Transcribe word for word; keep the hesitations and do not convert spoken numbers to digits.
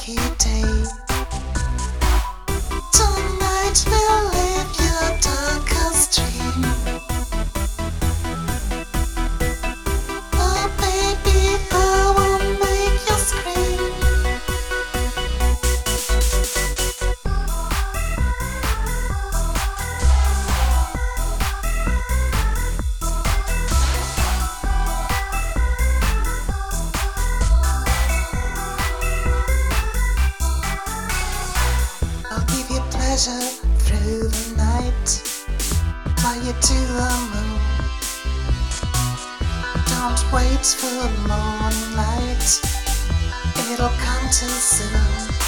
lucky day. Tonight we'll live your darkest dream. Oh baby, I will make you scream. I'll give you pleasure through the night, fly you to the moon. Don't wait for the morning light, it'll come too soon.